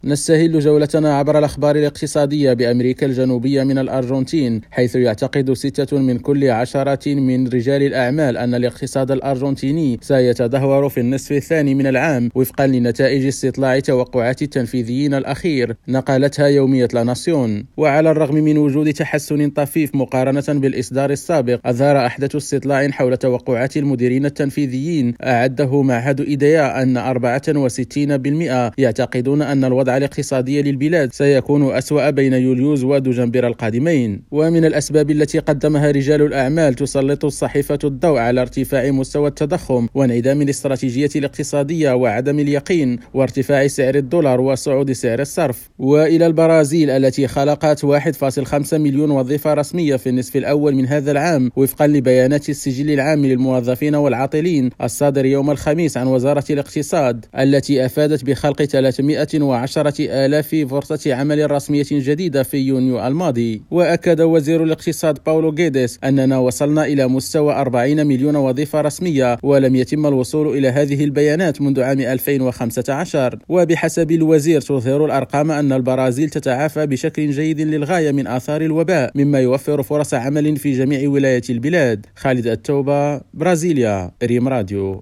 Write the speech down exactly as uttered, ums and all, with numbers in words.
نستهل جولتنا عبر الأخبار الاقتصادية بأمريكا الجنوبية من الأرجنتين، حيث يعتقد ستة من كل عشرة من رجال الأعمال أن الاقتصاد الأرجنتيني سيتدهور في النصف الثاني من العام وفقا لنتائج استطلاع توقعات التنفيذيين الأخير نقلتها يومية لا ناسيون. وعلى الرغم من وجود تحسن طفيف مقارنة بالإصدار السابق، أظهر أحدث استطلاع حول توقعات المديرين التنفيذيين أعده معهد إيديا أن أربعة وستين بالمئة يعتقدون أن الوضع الاقتصادي للبلاد سيكون أسوأ بين يوليوز ودجنبر القادمين. ومن الأسباب التي قدمها رجال الأعمال تسلط الصحيفة الضوء على ارتفاع مستوى التضخم وانعدام الاستراتيجية الاقتصادية وعدم اليقين وارتفاع سعر الدولار وصعود سعر الصرف. وإلى البرازيل التي خلقت واحد فاصلة خمسة مليون وظيفة رسمية في النصف الأول من هذا العام وفقا لبيانات السجل العام للموظفين والعاطلين الصادر يوم الخميس عن وزارة الاقتصاد، التي أفادت بخلق ثلاثمئة وعشرة آلاف فرصة عمل رسمية جديدة في يونيو الماضي. وأكد وزير الاقتصاد باولو غيديس أننا وصلنا إلى مستوى أربعين مليون وظيفة رسمية ولم يتم الوصول إلى هذه البيانات منذ عام ألفين وخمسة عشر. وبحسب الوزير تظهر الأرقام أن البرازيل تتعافى بشكل جيد للغاية من آثار الوباء، مما يوفر فرص عمل في جميع ولايات البلاد. خالد التوبة، برازيليا، ريم راديو.